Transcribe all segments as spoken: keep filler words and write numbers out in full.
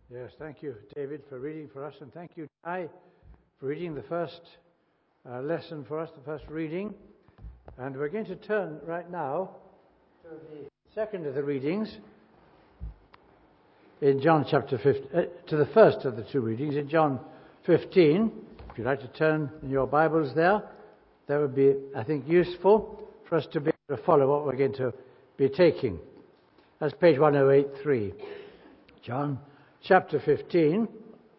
Yes, thank you, David, for reading for us, and thank you, Di, for reading the first uh, lesson for us, the first reading. And we're going to turn right now to the second of the readings in John chapter fifteen, uh, to the first of the two readings in John fifteen. If you'd like to turn in your Bibles there, that would be, I think, useful for us to be able to follow what we're going to be taking. That's page one oh eight three. John chapter fifteen,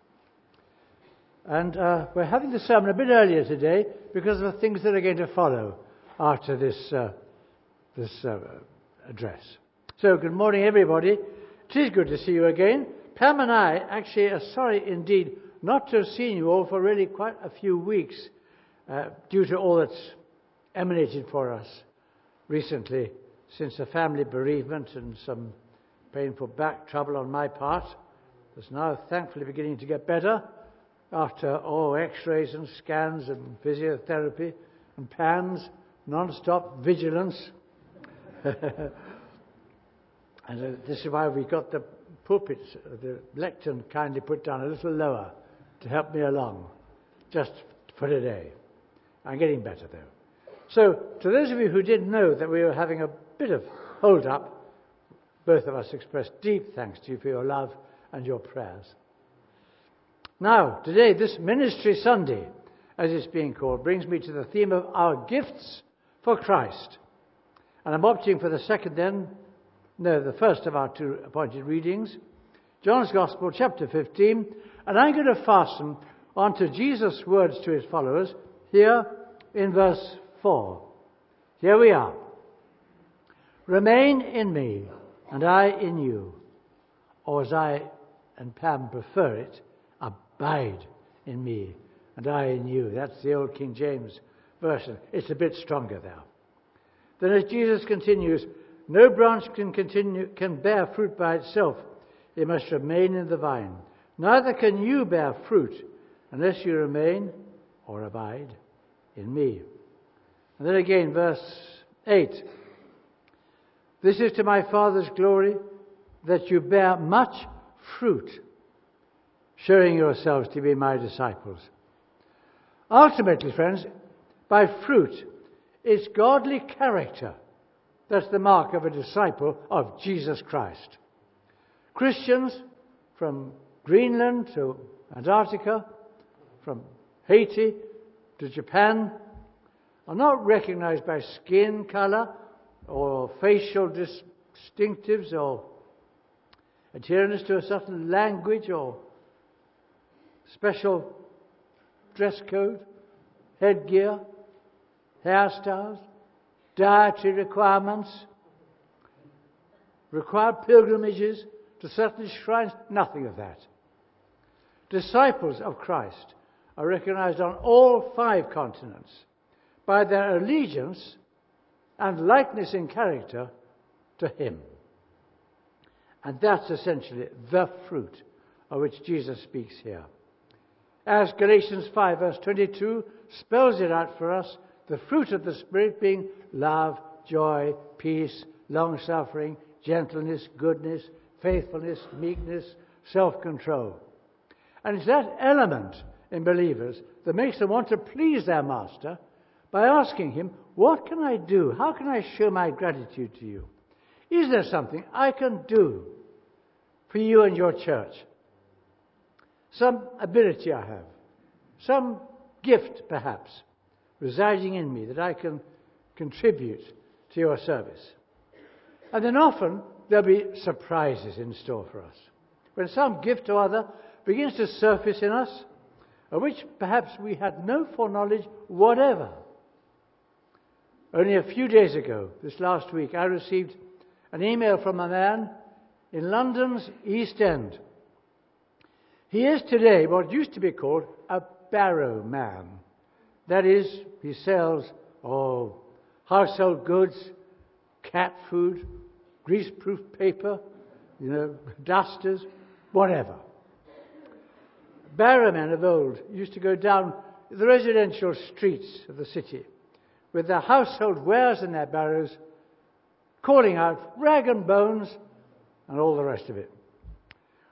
and uh, we're having the sermon a bit earlier today because of the things that are going to follow after this uh, this uh, address. So, good morning, everybody. It is good to see you again. Pam and I actually are sorry indeed not to have seen you all for really quite a few weeks uh, due to all that's emanated for us recently since a family bereavement and some painful back trouble on my part. It's now thankfully beginning to get better after oh, x-rays and scans and physiotherapy and PANS, non-stop vigilance. And uh, this is why we got the pulpit, uh, the lectern kindly put down a little lower to help me along, just for today. I'm getting better though. So, to those of you who didn't know that we were having a bit of hold-up, both of us express deep thanks to you for your love and your prayers. Now, today, this Ministry Sunday, as it's being called, brings me to the theme of our gifts for Christ. And I'm opting for the second then, no, the first of our two appointed readings, John's Gospel, chapter fifteen, and I'm going to fasten onto Jesus' words to his followers here in verse four. Here we are. Remain in me, and I in you, or as I and Pam prefer it, abide in me, and I in you. That's the old King James version. It's a bit stronger there. Then as Jesus continues, no branch can continue can bear fruit by itself. It must remain in the vine. Neither can you bear fruit unless you remain or abide in me. And then again, verse eight. This is to my Father's glory, that you bear much fruit, showing yourselves to be my disciples. Ultimately, friends, by fruit, it's godly character that's the mark of a disciple of Jesus Christ. Christians from Greenland to Antarctica, from Haiti to Japan, are not recognized by skin color or facial distinctives or adherence to a certain language or special dress code, headgear, hairstyles, dietary requirements, required pilgrimages to certain shrines, nothing of that. Disciples of Christ are recognized on all five continents by their allegiance and likeness in character to him. And that's essentially the fruit of which Jesus speaks here. As Galatians five verse twenty-two spells it out for us, the fruit of the Spirit being love, joy, peace, long-suffering, gentleness, goodness, faithfulness, meekness, self-control. And it's that element in believers that makes them want to please their Master by asking him, what can I do? How can I show my gratitude to you? Is there something I can do for you and your church? Some ability I have, some gift perhaps, residing in me that I can contribute to your service. And then often there'll be surprises in store for us. When some gift or other begins to surface in us, of which perhaps we had no foreknowledge whatever. Only a few days ago, this last week, I received an email from a man in London's East End. He is today what used to be called a barrow man. That is, he sells oh, household goods, cat food, greaseproof paper, you know, dusters, whatever. Barrowmen of old used to go down the residential streets of the city with their household wares in their barrows, calling out rag and bones and all the rest of it.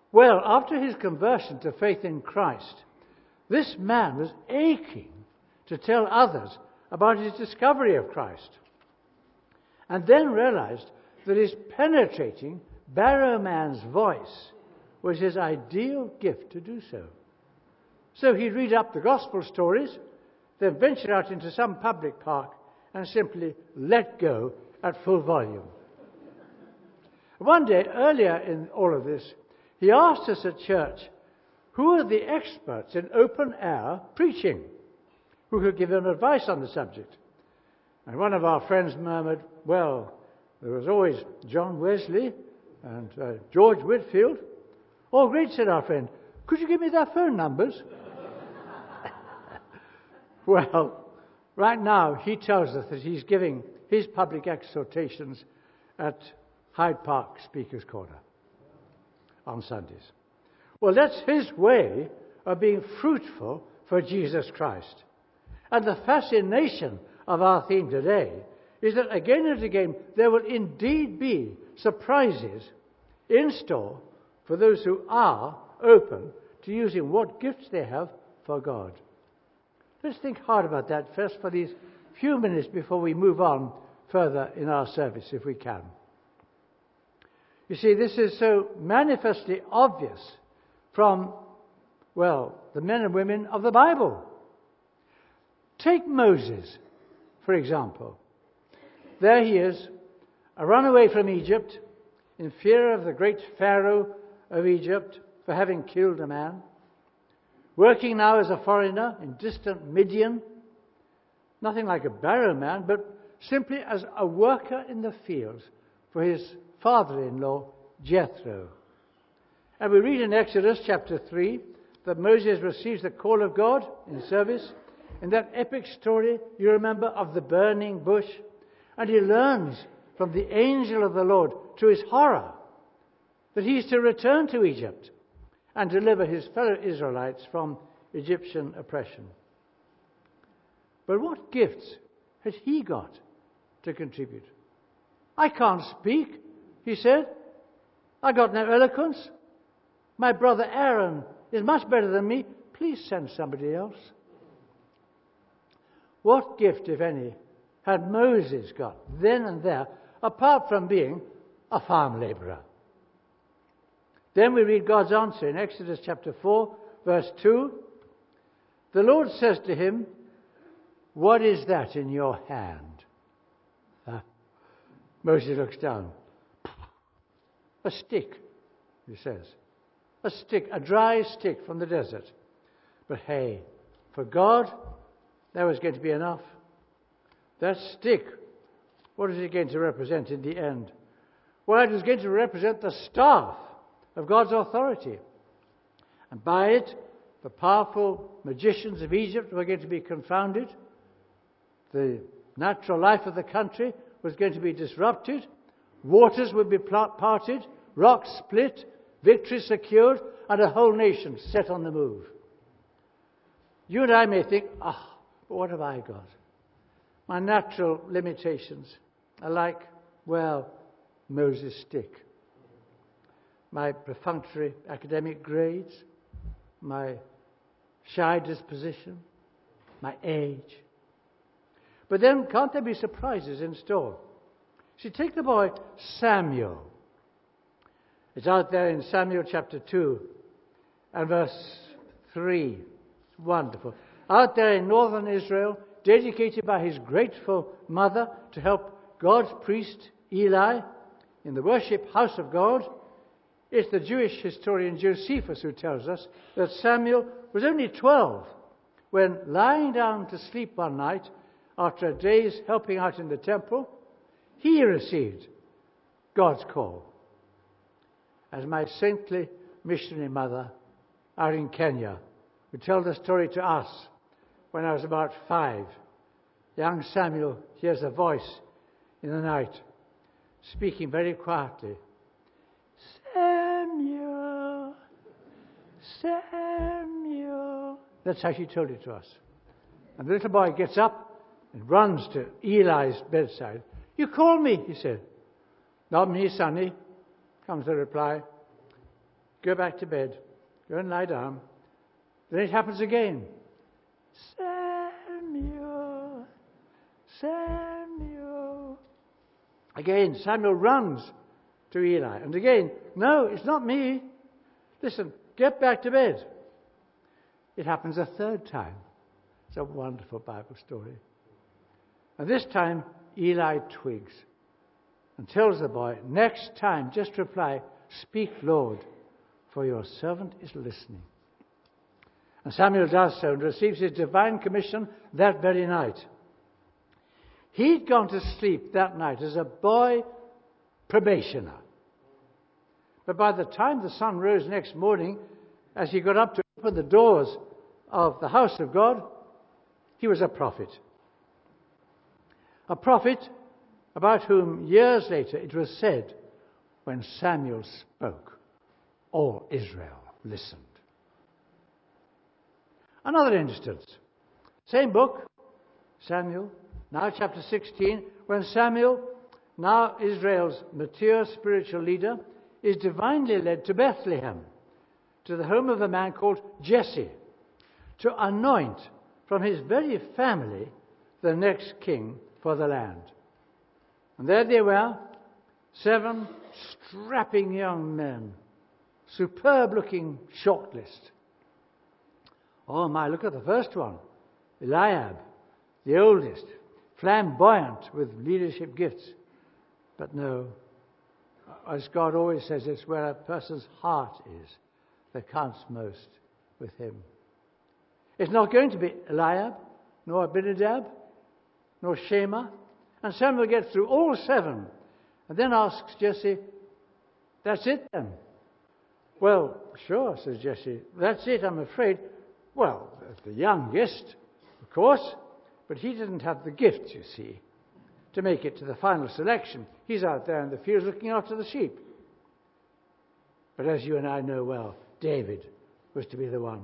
Well, after his conversion to faith in Christ, this man was aching to tell others about his discovery of Christ, and then realized that his penetrating barrowman's voice was his ideal gift to do so. So he'd read up the gospel stories, then venture out into some public park and simply let go at full volume. One day, earlier in all of this, he asked us at church, who are the experts in open-air preaching, who could give him advice on the subject? And one of our friends murmured, well, there was always John Wesley and uh, George Whitefield. Oh, great, said our friend. Could you give me their phone numbers? Well, right now he tells us that he's giving his public exhortations at Hyde Park Speaker's Corner on Sundays. Well, that's his way of being fruitful for Jesus Christ. And the fascination of our theme today is that again and again there will indeed be surprises in store for those who are open to using what gifts they have for God. Let's think hard about that first for these few minutes before we move on further in our service, if we can. You see, this is so manifestly obvious from, well, the men and women of the Bible. Take Moses, for example. There he is, a runaway from Egypt, in fear of the great Pharaoh of Egypt for having killed a man, working now as a foreigner in distant Midian, nothing like a barrowman, but simply as a worker in the fields for his father-in-law, Jethro. And we read in Exodus chapter three that Moses receives the call of God in service. In that epic story, you remember, of the burning bush, and he learns from the angel of the Lord, to his horror, that he is to return to Egypt and deliver his fellow Israelites from Egyptian oppression. But what gifts had he got to contribute? I can't speak, he said. I got no eloquence. My brother Aaron is much better than me. Please send somebody else. What gift, if any, had Moses got then and there, apart from being a farm labourer? Then we read God's answer in Exodus chapter four, verse two. The Lord says to him, "What is that in your hand?" Uh, Moses looks down. A stick, he says. A stick, a dry stick from the desert. But hey, for God, that was going to be enough. That stick, what is it going to represent in the end? Well, it was going to represent the staff of God's authority. And by it, the powerful magicians of Egypt were going to be confounded. The natural life of the country was going to be disrupted. Waters would be parted, rocks split, victory secured, and a whole nation set on the move. You and I may think, ah, oh, but what have I got? My natural limitations are like, well, Moses' stick. My perfunctory academic grades, my shy disposition, my age. But then, can't there be surprises in store? See, take the boy Samuel. It's out there in Samuel chapter two and verse three. It's wonderful. Out there in northern Israel, dedicated by his grateful mother to help God's priest Eli in the worship house of God. It's the Jewish historian Josephus who tells us that Samuel was only twelve when, lying down to sleep one night after a day's helping out in the temple, he received God's call. As my saintly missionary mother out in Kenya would tell the story to us, when I was about five, young Samuel hears a voice in the night speaking very quietly, "Samuel, Samuel." That's how she told it to us. And the little boy gets up and runs to Eli's bedside. "You call me," he said. "Not me, sonny," comes the reply. go back to bed, go and lie down. Then it happens again. Samuel, Samuel. Again, Samuel runs to Eli. And again, no, it's not me. Listen, get back to bed. It happens a third time. It's a wonderful Bible story. And this time, Eli twigs and tells the boy, next time, just reply, speak, Lord, for your servant is listening. And Samuel does so and receives his divine commission that very night. He'd gone to sleep that night as a boy probationer. But by the time the sun rose next morning, as he got up to open the doors of the house of God, he was a prophet. A prophet about whom years later it was said, when Samuel spoke, all Israel listened. Another instance. Same book, Samuel, now chapter sixteen, when Samuel, now Israel's mature spiritual leader, is divinely led to Bethlehem, to the home of a man called Jesse, to anoint from his very family the next king for the land. And there they were, seven strapping young men, superb-looking shortlist. Oh my, look at the first one, Eliab, the oldest, flamboyant with leadership gifts. But no, as God always says, it's where a person's heart is that counts most with him. It's not going to be Eliab, nor Abinadab, nor Shema. And Samuel gets through all seven and then asks Jesse, that's it then? Well, sure, says Jesse, that's it, I'm afraid. Well, the youngest, of course, but he didn't have the gift, you see, to make it to the final selection. He's out there in the fields looking after the sheep. But as you and I know well, David was to be the one.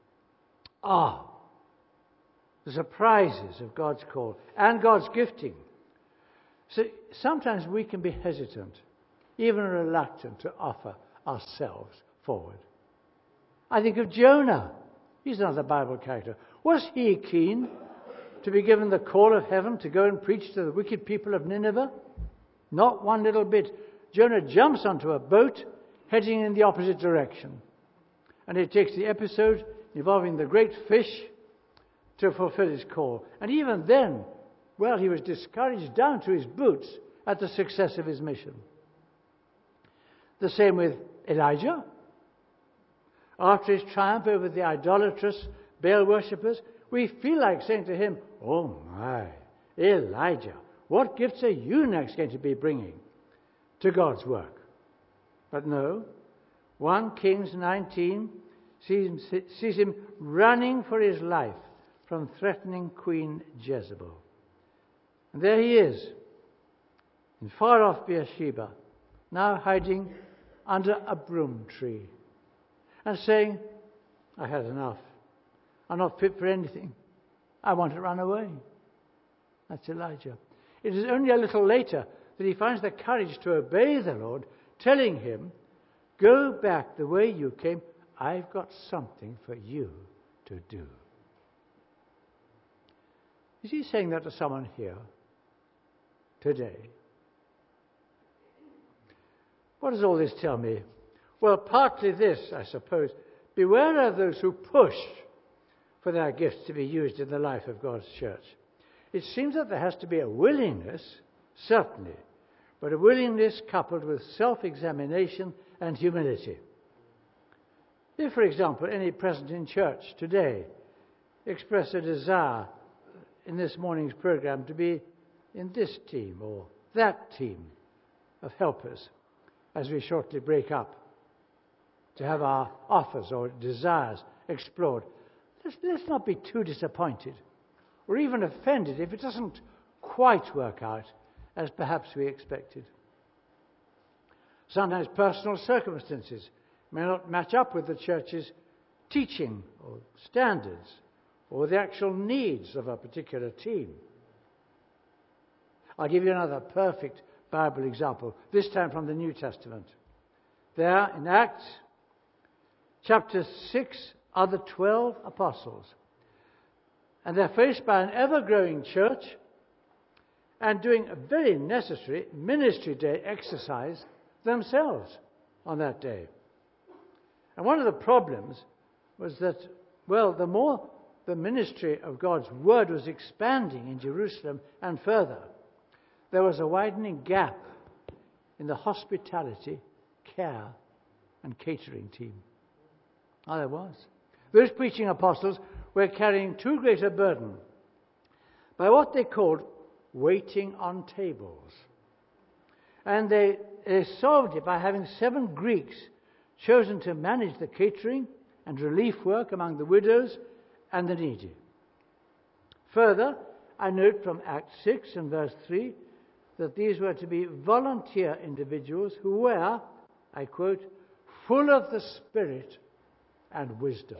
Ah, the surprises of God's call and God's gifting. So sometimes we can be hesitant, even reluctant to offer ourselves forward. I think of Jonah. He's another Bible character. Was he keen to be given the call of heaven to go and preach to the wicked people of Nineveh? Not one little bit. Jonah jumps onto a boat heading in the opposite direction. And it takes the episode involving the great fish to fulfill his call. And even then, well, he was discouraged down to his boots at the success of his mission. The same with Elijah. After his triumph over the idolatrous Baal worshippers, we feel like saying to him, oh my, Elijah, what gifts are you next going to be bringing to God's work? But no, First Kings nineteen sees him, sees him running for his life from threatening Queen Jezebel. And there he is, in far-off Beersheba, now hiding under a broom tree, and saying, I had enough. I'm not fit for anything. I want to run away. That's Elijah. It is only a little later that he finds the courage to obey the Lord, telling him, go back the way you came. I've got something for you to do. Is he saying that to someone here today? What does all this tell me? Well, partly this, I suppose. Beware of those who push for their gifts to be used in the life of God's church. It seems that there has to be a willingness, certainly, but a willingness coupled with self-examination and humility. If, for example, any present in church today express a desire in this morning's program to be in this team or that team of helpers as we shortly break up, to have our offers or desires explored, let's, let's not be too disappointed or even offended if it doesn't quite work out as perhaps we expected. Sometimes personal circumstances may not match up with the church's teaching or standards or the actual needs of a particular team. I'll give you another perfect Bible example, this time from the New Testament. There in Acts Chapter six are the twelve apostles. And they're faced by an ever-growing church and doing a very necessary ministry day exercise themselves on that day. And one of the problems was that, well, the more the ministry of God's word was expanding in Jerusalem and further, there was a widening gap in the hospitality, care, and catering team. Oh, there was. Those preaching apostles were carrying too great a burden by what they called waiting on tables. And they, they solved it by having seven Greeks chosen to manage the catering and relief work among the widows and the needy. Further, I note from Acts six and verse three that these were to be volunteer individuals who were, I quote, full of the Spirit and wisdom.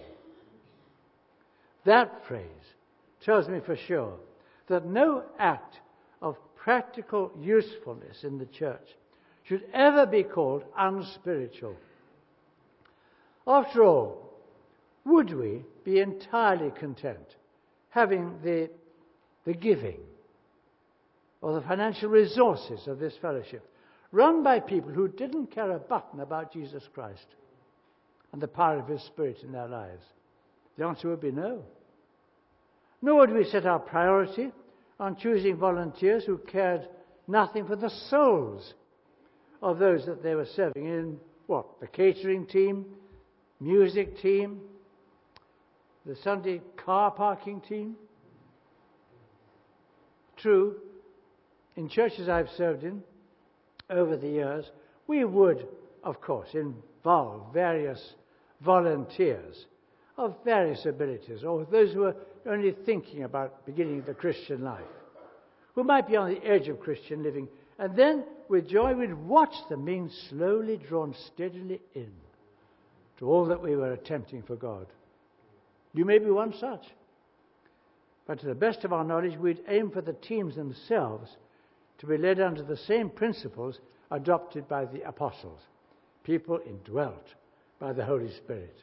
That phrase tells me for sure that no act of practical usefulness in the church should ever be called unspiritual. After all, would we be entirely content having the, the giving or the financial resources of this fellowship run by people who didn't care a button about Jesus Christ and the power of His Spirit in their lives? The answer would be no. Nor would we set our priority on choosing volunteers who cared nothing for the souls of those that they were serving in, what, the catering team, music team, the Sunday car parking team. True, in churches I've served in over the years, we would, of course, involve various volunteers of various abilities, or those who are only thinking about beginning the Christian life, who might be on the edge of Christian living, and then with joy we'd watch them being slowly drawn steadily in to all that we were attempting for God. You may be one such, but to the best of our knowledge we'd aim for the teams themselves to be led under the same principles adopted by the apostles, people indwelt by the Holy Spirit.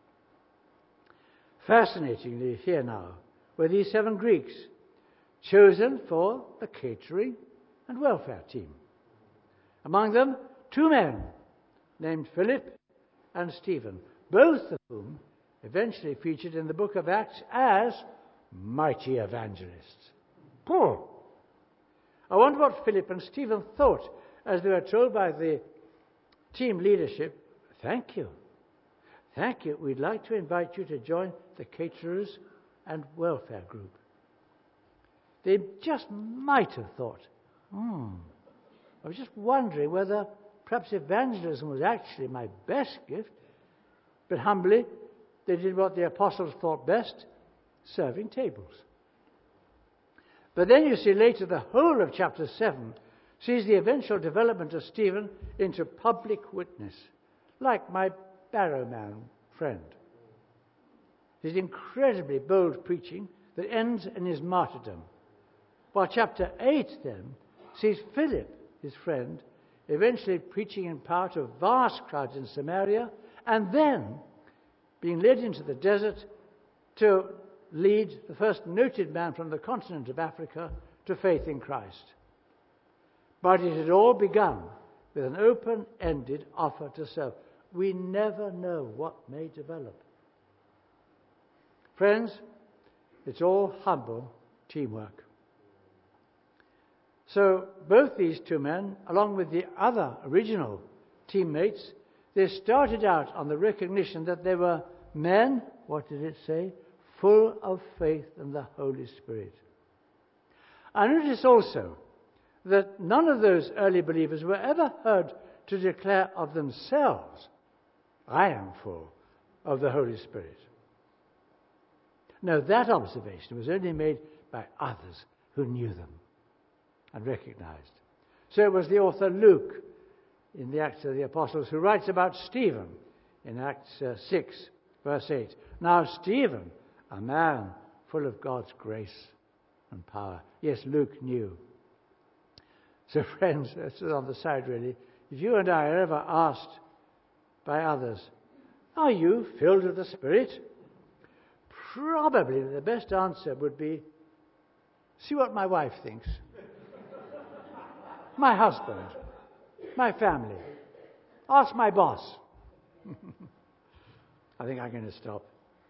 Fascinatingly, here now were these seven Greeks chosen for the catering and welfare team. Among them, two men named Philip and Stephen, both of whom eventually featured in the book of Acts as mighty evangelists. Paul. I wonder what Philip and Stephen thought as they were told by the team leadership, "Thank you. Thank you. We'd like to invite you to join the caterers and welfare group." They just might have thought, hmm, I was just wondering whether perhaps evangelism was actually my best gift. But humbly, they did what the apostles thought best, serving tables. But then you see later the whole of chapter seven sees the eventual development of Stephen into public witness, like my Barrowman friend. His incredibly bold preaching that ends in his martyrdom. While chapter eight then sees Philip, his friend, eventually preaching in power to vast crowds in Samaria, and then being led into the desert to lead the first noted man from the continent of Africa to faith in Christ. But it had all begun with an open-ended offer to serve. We never know what may develop. Friends, it's all humble teamwork. So both these two men, along with the other original teammates, they started out on the recognition that they were men, what did it say? Full of faith and the Holy Spirit. I notice also that none of those early believers were ever heard to declare of themselves, "I am full of the Holy Spirit." No, that observation was only made by others who knew them and recognized. So it was the author Luke in the Acts of the Apostles who writes about Stephen in Acts uh, six, verse eight. Now Stephen, a man full of God's grace and power. Yes, Luke knew. So friends, this is on the side really. If you and I are ever asked by others, Are you filled with the Spirit? Probably the best answer would be, see what my wife thinks. My husband. My family. Ask my boss. I think I'm going to stop.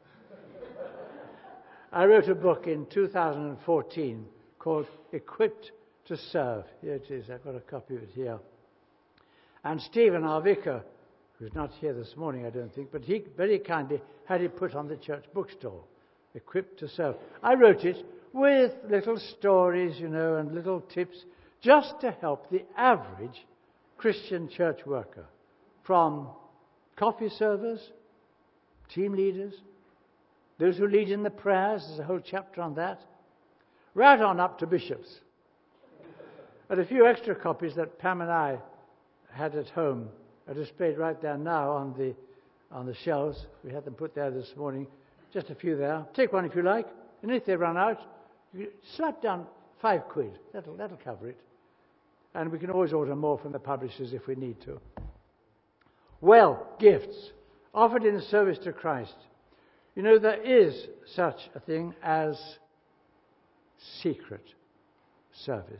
I wrote a book in two thousand fourteen called Equipped to Serve. Here it is. I've got a copy of it here. And Stephen, our vicar, who's not here this morning, I don't think, but he very kindly had it put on the church bookstall. Equipped to Serve. I wrote it with little stories, you know, and little tips just to help the average Christian church worker, from coffee servers, team leaders, those who lead in the prayers. There's a whole chapter on that, right on up to bishops. And a few extra copies that Pam and I had at home are displayed right there now on the on the shelves. We had them put there this morning. Just a few there. Take one if you like. And if they run out, you slap down five quid. That'll that'll cover it. And we can always order more from the publishers if we need to. Well, gifts offered in service to Christ. You know, there is such a thing as secret service.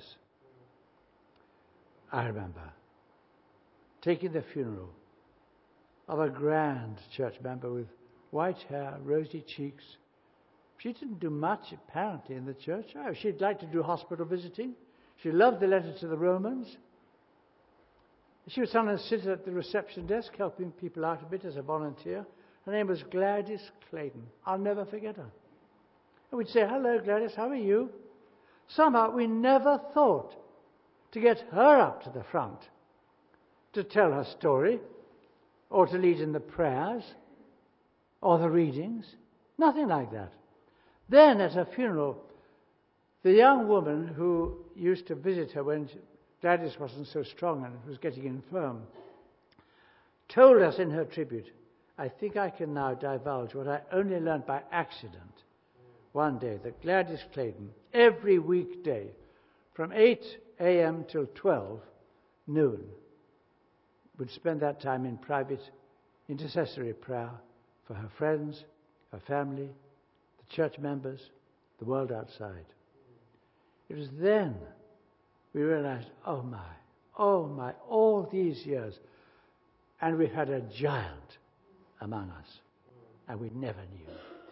I remember taking the funeral of a grand church member with white hair, rosy cheeks. She didn't do much, apparently, in the church. Oh, she'd like to do hospital visiting. She loved the letter to the Romans. She would sometimes sit at the reception desk helping people out a bit as a volunteer. Her name was Gladys Clayton. I'll never forget her. And we'd say, hello, Gladys, how are you? Somehow we never thought to get her up to the front to tell her story or to lead in the prayers or the readings. Nothing like that. Then at her funeral, the young woman who used to visit her when Gladys wasn't so strong and was getting infirm told us in her tribute, I think I can now divulge what I only learned by accident one day, that Gladys Clayton, every weekday from eight a.m. till twelve noon, would spend that time in private intercessory prayer for her friends, her family, the church members, the world outside. It was then we realized, oh my, oh my, all these years, and we've had a giant among us, and we never knew.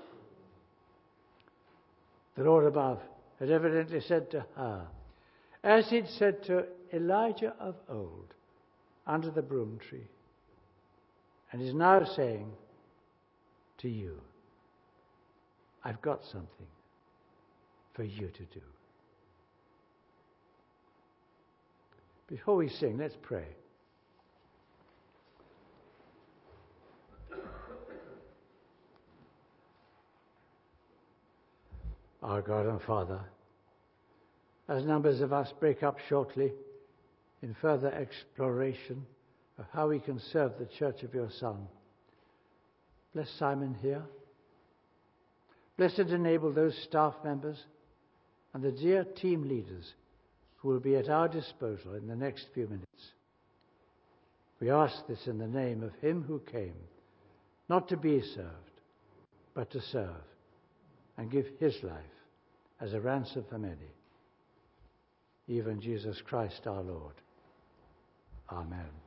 The Lord above had evidently said to her, as he'd said to Elijah of old, under the broom tree, and is now saying to you, I've got something for you to do. Before we sing, let's pray. Our God and Father, as numbers of us break up shortly in further exploration of how we can serve the church of your Son, bless Simon here. Bless and enable those staff members and the dear team leaders who will be at our disposal in the next few minutes. We ask this in the name of him who came, not to be served, but to serve and give his life as a ransom for many, even Jesus Christ our Lord. Amen.